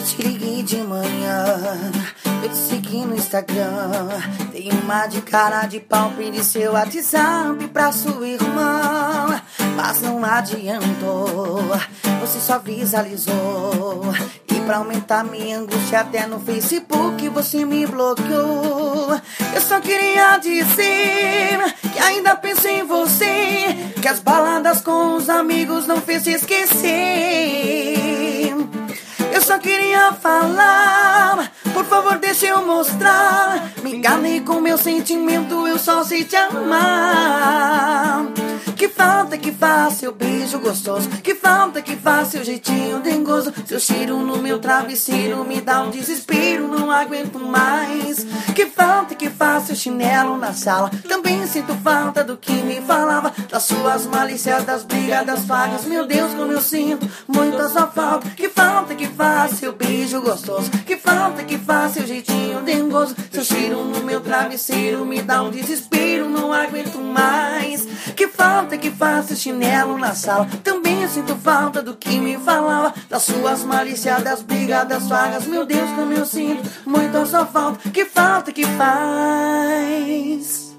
te liguei de manhã, eu te segui no Instagram. Dei uma de cara de pau, pedi seu WhatsApp pra sua irmã, mas não adiantou, você só visualizou. E pra aumentar minha angústia até no Facebook você me bloqueou. Eu só queria dizer que ainda penso em você, que as baladas com os amigos não fez se esquecer. Eu só queria falar, por favor deixa eu mostrar. Me enganei com meu sentimento, eu só sei te amar. Que falta que faz seu beijo gostoso, que falta que faz seu jeitinho dengoso. Seu cheiro no meu travesseiro me dá um desespero, não aguento mais. Que falta que faz seu chinelo na sala, também sinto falta do que me falava, das suas malícias, das brigas, das fagas. Meu Deus, como eu sinto muito a sua falta. Que falta que faz seu beijo gostoso, que falta que faz seu jeitinho dengoso. Seu cheiro no meu travesseiro me dá um desespero, não aguento mais. Que falta que faz seu chinelo na sala, também sinto falta do que me falava, das suas malícias, das brigas, das fagas. Meu Deus, como eu sinto muito a sua falta. Que falta que faz.